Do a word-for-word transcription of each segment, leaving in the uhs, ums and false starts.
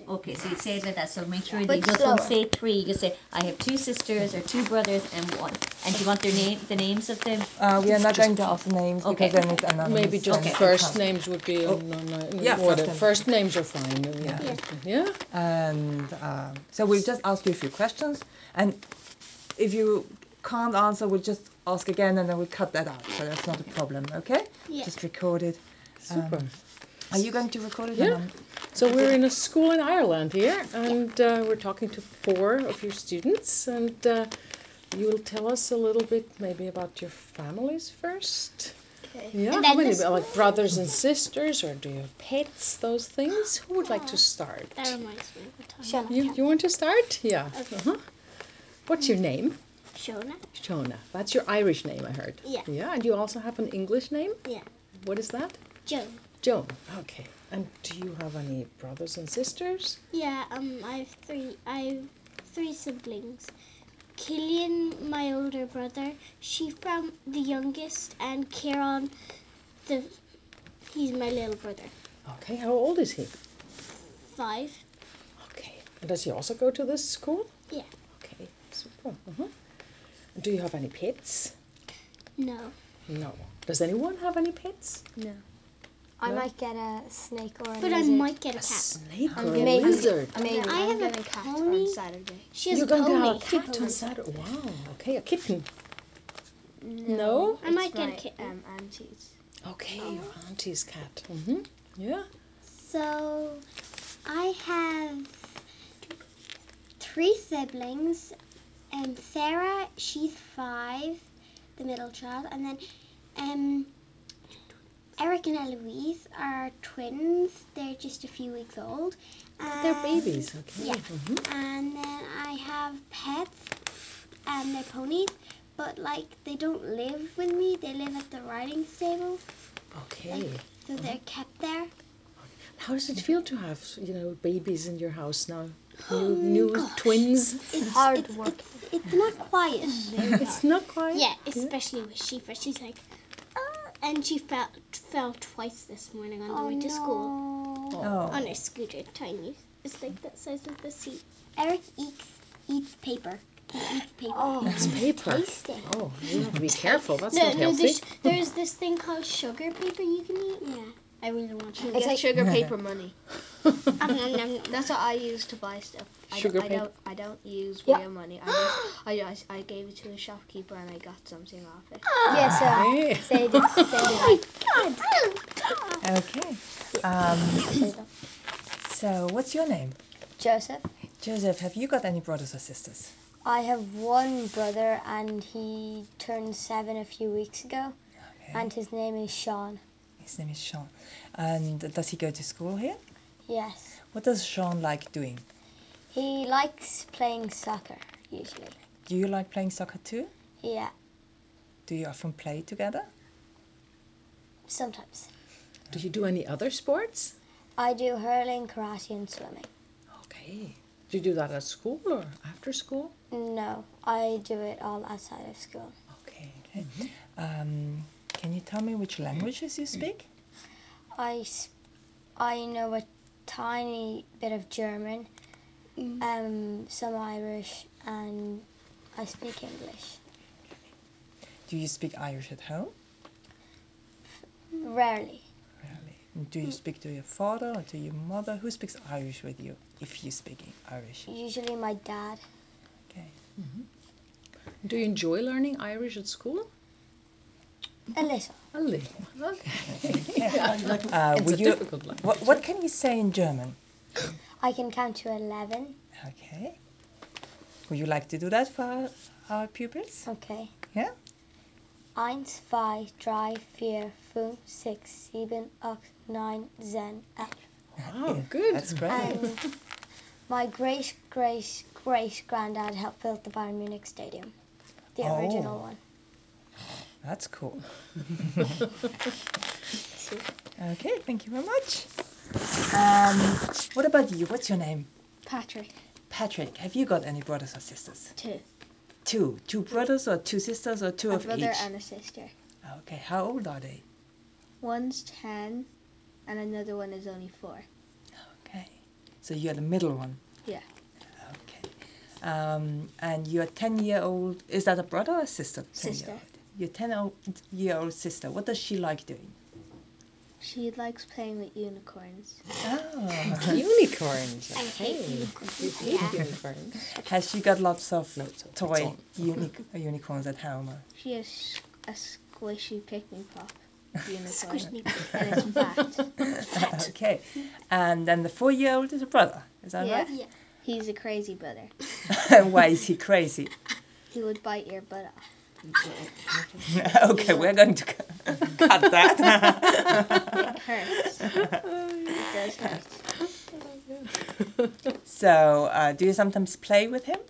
Okay, so you say it like that, so make sure But that you just slower. don't say three, you just say, I have two sisters or two brothers and one. And do you want their name, the names of them? Uh, we are not going to ask names Okay. because then it's anonymous. Maybe just and we first can't. names would be Oh, on, on, on yeah, in order. first name. First names are fine. Yeah. Yeah. And um, so we'll just ask you a few questions, and if you can't answer, we'll just ask again, and then we'll cut that out. So that's not a problem, okay? Yeah. Just record it. Super. Um, are you going to record it? Yeah. And I'm- So we're in a school in Ireland here, and uh, we're talking to four of your students, and uh, you will tell us a little bit maybe about your families first. Okay. Yeah, And how then many, the like school? brothers and sisters, or do you have pets, those things? Who would like to start? That reminds me of a time. Shona. You, you want to start? Yeah. Okay. Uh-huh. What's your name? Shona? Shona. That's your Irish name, I heard. Yeah. Yeah, and you also have an English name? Yeah. What is that? Joan. Joan. Okay. And do you have any brothers and sisters? Yeah, um, I have three. I have three siblings. Killian, my older brother, Shifra, the youngest, and Kieran, the he's my little brother. Okay, how old is he? Five. Okay. And does he also go to this school? Yeah. Okay, super. Uh-huh. Do you have any pets? No. No. Does anyone have any pets? No. I No? might get a snake or a But I lizard. might get a A cat. snake I'm or a getting- lizard? I'm, Maybe. I'm I have a getting a cat pony. on Saturday. She has You're a going pony. to have a Two cat on ponies. Saturday. Wow. Okay, a kitten. No, I might it's get a my, kitten. Um, auntie's. Okay, your auntie's cat. Mm-hmm. Yeah. So, I have three siblings, and Sarah, she's five, the middle child, and then um, Eric and Eloise are twins. They're just a few weeks old. They're And- babies. Okay. Yeah. Mm-hmm. And then I have pets, and they're ponies, but like they don't live with me. They live at the riding stable, Okay. so they're kept there. How does it feel to have, you know, babies in your house now? New, new twins? It's hard it's, work. It's, it's not quiet. It's not quiet? Yeah, especially with Shifa. She's like, "Ah," and she fell fell twice this morning on the Oh way to school no. Oh. on her scooter, tiny. It's like that size of the seat. Eric eats eats paper. He eats paper. Oh, It's paper. Tasty. Oh, you have to be careful. That's no, not no, healthy. there's, there's this thing called sugar paper you can eat. Yeah. I really want to. It's Get like sugar paper money. um, nom, nom, nom. That's what I use to buy stuff. I, Sugar I paper. don't. I don't use Yeah. real money. I just. I, just, I gave it to a shopkeeper and I got something off it. Yes, sir. Hey. Say this. Say Okay. Um, this. so, what's your name? Joseph. Joseph, have you got any brothers or sisters? I have one brother and he turned seven a few weeks ago, Okay. and his name is Sean. His name is Sean. And does he go to school here? Yes. What does Sean like doing? He likes playing soccer usually. Do you like playing soccer too? Yeah, Do you often play together? sometimes. Do you do any other sports? I do hurling, karate, and swimming. Okay. Do you do that at school or after school? No, I do it all outside of school. Okay. Okay. Um, can you tell me which languages you speak? I, s- I know a tiny bit of German, um, some Irish, and I speak English. Do you speak Irish at home? Rarely. Really? And do you speak to your father or to your mother? Who speaks Irish with you if you speak Irish? Usually my dad. Okay. Do you enjoy learning Irish at school? A little. A little. Okay. Uh, It's would a you, difficult language. what, what can you say in German? I can count to eleven. Okay. Would you like to do that for our, our pupils? Okay. Yeah? Eins, zwei, drei, vier, fünf, sechs, sieben, acht, neun, zehn, elf. Wow, good. That's great. And my great, great, great granddad helped build the Bayern Munich Stadium, the Oh. original one. That's cool. Okay, thank you very much. Um, what about you? What's your name? Patrick. Patrick. Have you got any brothers or sisters? Two. Two. Two brothers or two sisters or two A of brother each? and a sister. Okay, how old are they? One's ten, and another one is only four. Okay. So you're the middle one. Yeah. Okay. Um, and your ten-year-old, is that a brother or a sister? Sister. ten-year-old. Your ten-year-old sister, what does she like doing? She likes playing with unicorns. Oh. Unicorns. I hate Okay. unicorns. You hate Yeah. unicorns. Has she got lots of No, it's- it's toy on. uni- unicorns at home? or- She has a squishy pick-me pop unicorn. Squish me. And it's fat. Okay. And then the four-year-old is a brother, is that Yeah. right? Yeah. He's a crazy brother. Why is he crazy? He would bite your butt off. Okay, we're going to cu- cut that. It hurts. It does hurt. So, uh, do you sometimes play with him?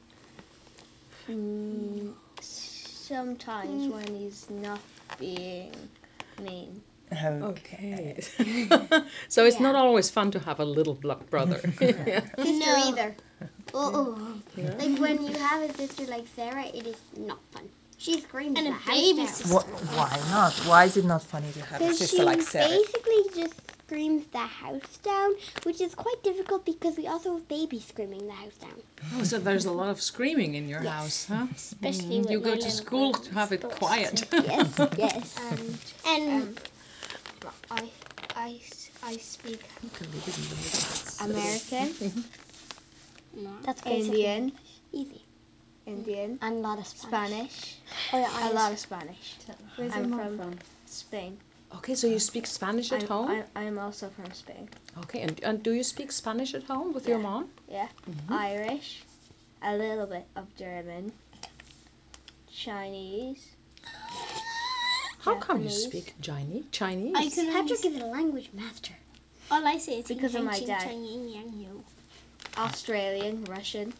Mm, sometimes when he's not being mean. Okay. Okay. So it's not Yeah. always fun to have a little blo- brother. Yeah. Sister No. either. Oh, like when you have a sister like Sarah, it is not fun. She screams And the a house baby down. sister. Wh- why not? Why is it not funny to have a Because she sister like Sarah? basically just screams the house down, which is quite difficult because we also have babies screaming the house down. Oh, so there's a lot of screaming in your Yes. house, huh? Especially Mm, with you my go to little school ones. to have it quiet. Yes, yes. And And um, I, I, I speak You can leave it in the middle. American, that's basically Indian, easy. Indian, And a lot of Spanish. Spanish. Oh yeah, A lot of Spanish. Where's I'm your mom from from? Spain. Okay, so you speak Spanish at I'm, home? I'm, I'm also from Spain. Okay, and, and do you speak Spanish at home with your Yeah. mom? Yeah. Irish, a little bit of German, Chinese. How come you Japanese. speak Chinese? Chinese? I can only Patrick is a language master. all I say is Because of my ching, dad. ching, ching, yang, yang. Australian, Russian.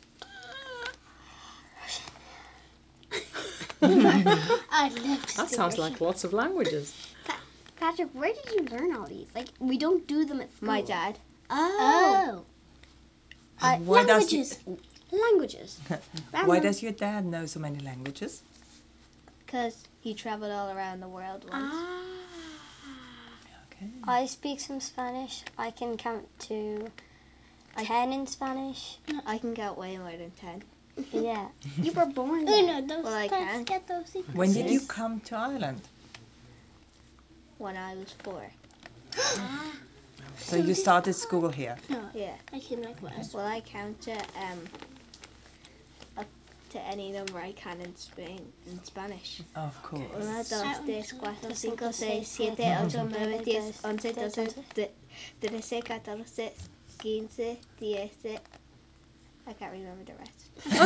I'd love to That speak sounds Russian. like lots of languages. Patrick, where did you learn all these? Like, we don't do them at school. My dad. Oh. Uh, Why does languages. Languages. Why does your dad know so many languages? Because he traveled all around the world once. Ah. Okay. I speak some Spanish. I can count to ten in Spanish. I can count way more than ten. Yeah. You were born Oh there. no, those Well, I let's can. get those secrets. When did you Yes. come to Ireland? When I was four. So you started school here. Yeah. I seem like what? Well, I count to um up to any number I can in Spain in Spanish. Of course. Uno, dos, Ah, tres, un, cuatro, dos, cinco, tres, seis, cuatro, siete, ocho, nueve, diez, once, doce, de- trece, catorce, quince, diez. I can't remember the rest.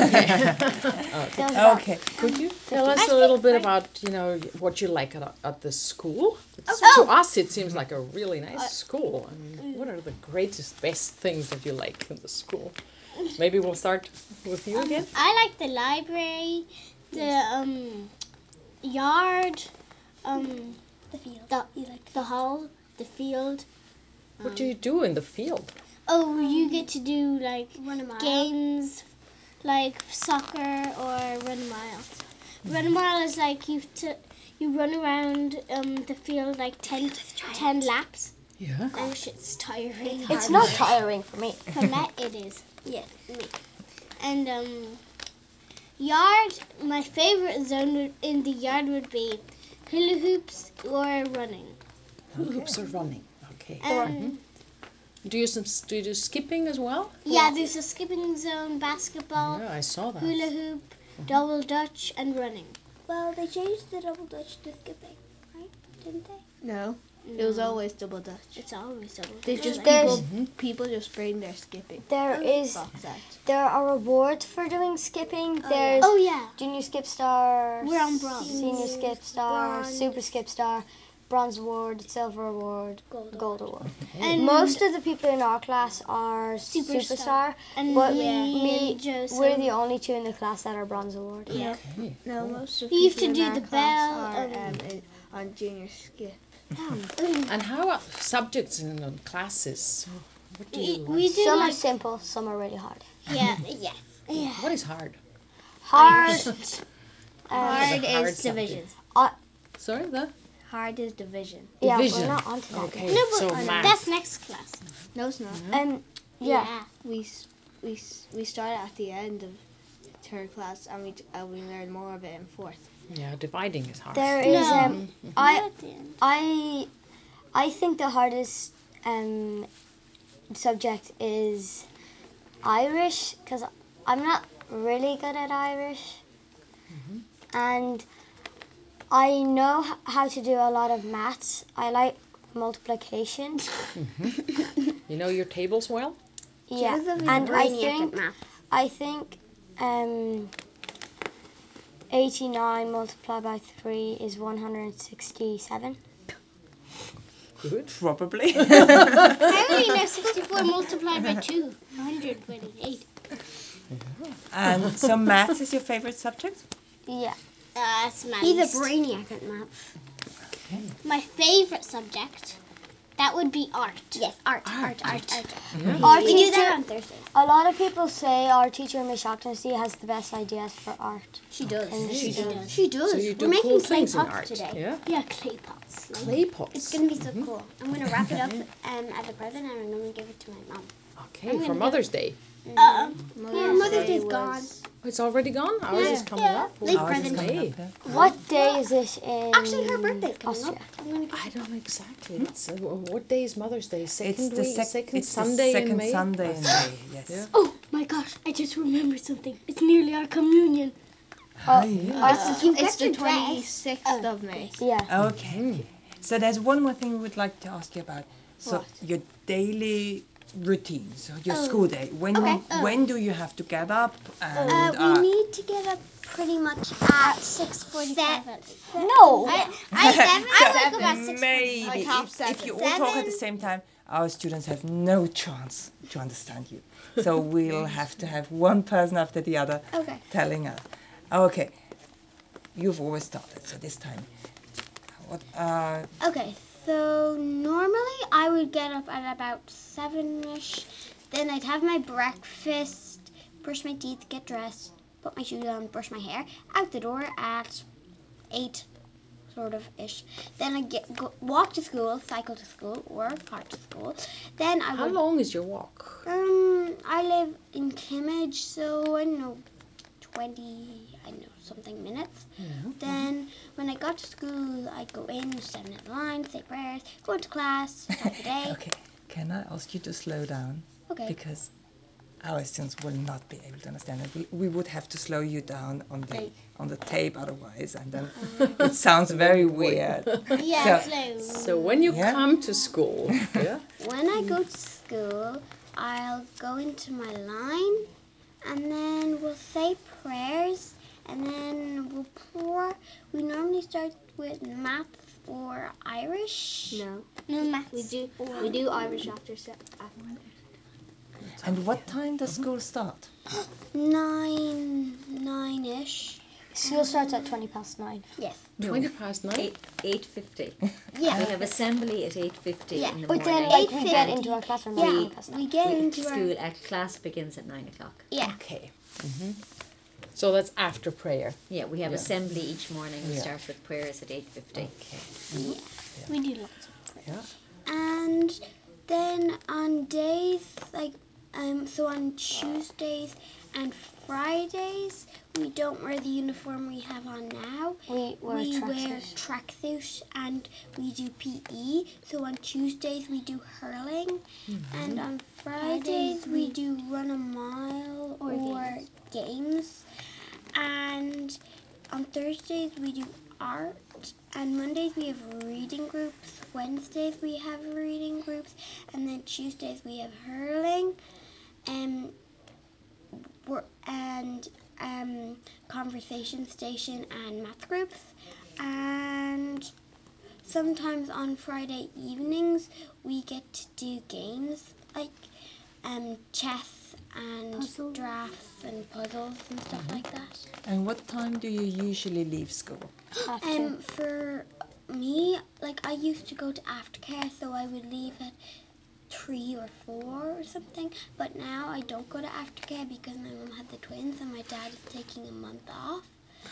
Okay. Could you tell us a little bit about, you know, what you like at, at the school? It's, Oh. To us, it seems like a really nice school. I mean, what are the greatest, best things that you like in the school? Maybe we'll start with you again. I like the library, the um yard, um The field. the You like the hall, the field. What do you do in the field? Oh, you get to do like Run a mile. games like soccer or run a mile. Run a mile is like you t- you run around um the field like ten, ten laps. Yeah. Oh shit, it's tiring. It's not tiring for me. For Matt, it is. Yes, me. And um, yard. My favorite zone would, in the yard would be hula hoops or running. Hula hoops are running. Okay. Um, Do you some, do you do skipping as well? yeah, there's a skipping zone, basketball, Yeah, I saw that. hula hoop, double dutch, and running. Well, they changed the double dutch to skipping, right? Didn't they? No, it was always double dutch. It's always double They dutch. just like- people people just bring their skipping There is box out. there are rewards for doing skipping. There's Oh yeah. junior skip star, We're on bronze. senior skip star, Bronze. super skip star, bronze award, silver award, Gold gold award. And Most of the people in our class are Superstar. superstar, and but me, me, and Joseph. we're the only two in the class that are bronze award. Yeah. Okay. No, most of You used people to in do our the class bell, are um, um, in, on junior skip. And how are subjects in the classes? What do you We, like? we do Some are like simple, some are really hard. yeah yeah yeah. What is hard? Hard. um, Hard the hard is division. Sorry, the Hard is division. yeah, division. we're not onto that Okay, yet. so I know. math. That's next class. No, it's not. Um, Yeah. We s- we s- we start at the end of third class, and we d- uh, we learn more of it in fourth. Yeah, dividing is hard. There is No. um I Not at the end. I I think the hardest um subject is Irish because I'm not really good at Irish, and I know h- how to do a lot of maths. I like multiplication. You know your tables well? Yeah, Joseph is and I brainiac at think math. I think um eighty-nine multiplied by three is one hundred sixty-seven. Good. Probably. I only know sixty-four multiplied by two. one hundred twenty-eight. And so maths is your favorite subject? Yeah. Uh, that's my He's least. a brainiac at math. My favorite subject, that would be art. Yes, art, art, art, art. Our We do that teacher, on Thursdays. a lot of people say our teacher Miss Shaughnessy has the best ideas for art. She does. And She she does. She does. So you do We're making cool clay things in pots art. today. Yeah. Yeah, clay pots. Clay pots. It's gonna be so cool. I'm gonna wrap it up um, as a present, and I'm gonna give it to my mom. Okay, for Mother's Day. Uh-oh. Yeah, Mother's Day's gone. Oh, it's already gone? Ours is coming Yeah. up. Late Ours is present. coming Hey. up, yeah. What day is it in Actually, her birthday's coming Austria? up. I'm gonna give I don't know exactly. It's, uh, wh- what day is Mother's Day? Second It's the week, sec- second it's the Sunday second in May. Sunday in May. Yes. Yeah. Oh my gosh, I just remembered something. It's nearly our communion. Oh, It's, You've it's got the your dress. twenty-sixth of May. yeah. Okay. So there's one more thing we would like to ask you about. So What? your daily routine, so your Oh. school day. When Okay. when do you have to get up? And Uh, we uh, need to get up pretty much at six forty-five. No. I, I, seven? I wake up at six maybe Like half if, if seven. you all talk at the Seven. same time, our students have no chance to understand you. So we'll have to have one person after the other Okay. telling us. Okay, you've always started, so this time. What? Uh, Okay, so normally I would get up at about seven-ish. Then I'd have my breakfast, brush my teeth, get dressed, put my shoes on, brush my hair, out the door at eight, sort of ish. Then I get go, walk to school, cycle to school, or car to school. Then I How would. long is your walk? Um, I live in Kimmage, so I don't know, twenty, I don't know, something minutes. Then when I got to school, I'd go in, stand in the line, say prayers, go into class, start the day. okay, can I ask you to slow down? Okay. Because our students will not be able to understand it. We, we would have to slow you down on the Okay. on the tape otherwise, and then it sounds very weird. Yeah, So- slow. So when you Yeah. come to school, yeah, When I go to school, I'll go into my line, and then we'll say prayers, and then we'll pour. We normally start with maths or Irish. No, No maths. we do we do Irish after se- after. And what time does school start? Nine, nine-ish. School starts at twenty past nine. Yes. twenty past nine. Eight eight fifty. Yeah. We have assembly at eight fifty Yeah, in the But then, morning. like, we get eight into our classroom at Yeah, twenty past nine. we get We, into our school uh, class begins at nine o'clock. yeah. Okay. So that's after prayer. Yeah, we have Yeah. assembly each morning. We Yeah. start with prayers at eight fifty. Okay. We do lots of Yeah. And then on days like um so on Tuesdays and Fridays we don't wear the uniform we have on now. We wear we wear tracksuit. tracksuit and we do P E. So on Tuesdays we do hurling, and on Fridays we do run a mile or, games. games. And on Thursdays we do art, and Mondays we have reading groups. Wednesdays we have reading groups, and then Tuesdays we have hurling, and we're, and um, conversation station and math groups, and sometimes on Friday evenings we get to do games like um, chess and Puzzles. drafts and puzzles and stuff like that. And what time do you usually leave school? Have to. Um, for me, like I used to go to aftercare, so I would leave at three or four or something. But now I don't go to aftercare because my mum had the twins and my dad is taking a month off.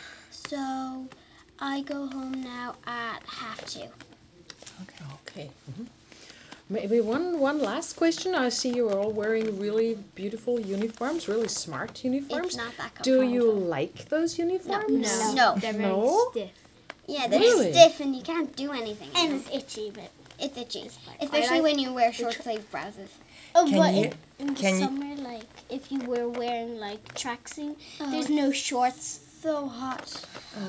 So I go home now at half two. Okay. Mhm. Maybe one one last question. I see you are all wearing really beautiful uniforms, really smart uniforms. It's not that Do you comfortable. like those uniforms? No. No. They're very No? stiff. Yeah, they're Really? stiff and you can't do anything. in And them. it's itchy, but It's itchy, I especially like when you wear short sleeve blouses. oh, Can but you- in, in the can you- summer, like if you were wearing like tracksuit, Oh, there's no shorts. So hot.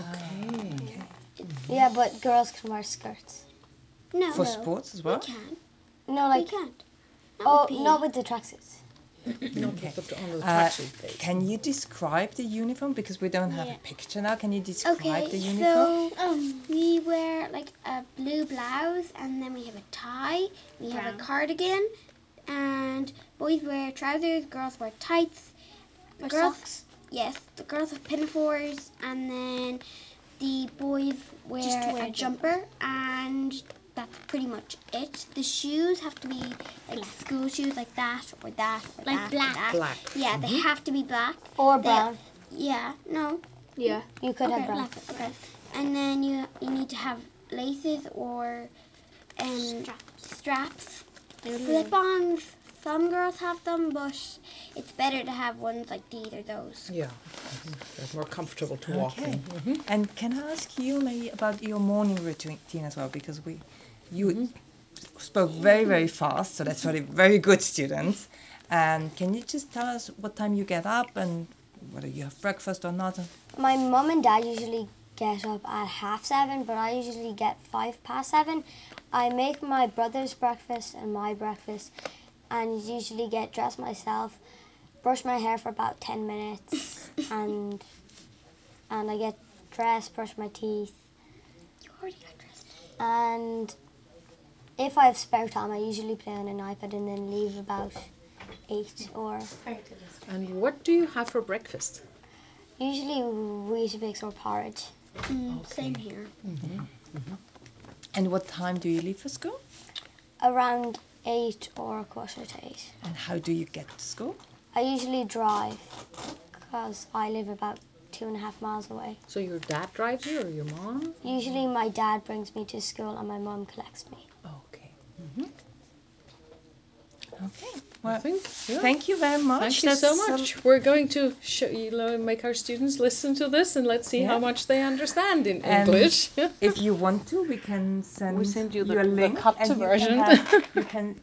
Okay. Yeah, but girls can wear skirts. No, For no, sports as we well? can. No, We like can't. Not oh, with P E. not with the tracksuits. Not with the, on the Uh, tracksuit page. Can you describe the uniform? Because we don't have Yeah. a picture now. Can you describe Okay, the uniform? so Um, we wear like a blue blouse and then we have a tie. We have a Brown. cardigan, and boys wear trousers, girls wear tights. The or girls, socks. yes, the girls have pinafores, and then the boys wear, Just wear a a jumper, and that's pretty much it. The shoes have to be like school shoes, like that or that or Like that or black. that. Black. Yeah, they have to be black. Or They- brown. Yeah, no, Yeah. You could okay, have brown. black. Okay, and then you you need to have laces or um straps, slip-ons. Some girls have them, but it's better to have ones like these or those. Yeah. They're more comfortable to walk Okay. in. And can I ask you maybe about your morning routine as well? Because we, you spoke very, very fast, so that's really very good students. And can you just tell us what time you get up and whether you have breakfast or not? My mum and dad usually get up at half seven, but I usually get five past seven. I make my brother's breakfast and my breakfast, and usually get dressed myself, brush my hair for about ten minutes, and and I get dressed, brush my teeth, You already got dressed. and if I have spare time, I usually play on an iPad and then leave about eight or And what do you have for breakfast? usually Weetabix or porridge. Mm, Same here. And what time do you leave for school? Around eight or a quarter to eight. And how do you get to school? I usually drive because I live about two and a half miles away. So your dad drives you or your mom? Usually my dad brings me to school and my mum collects me. Okay. Okay. I Well, think. Yeah. thank you very much. Thank you so That's, um, much. We're going to show you know, make our students listen to this and let's see Yeah. how much they understand in And English. if you want to, we can send, We send you the- a the link cut and you version. Can have, you can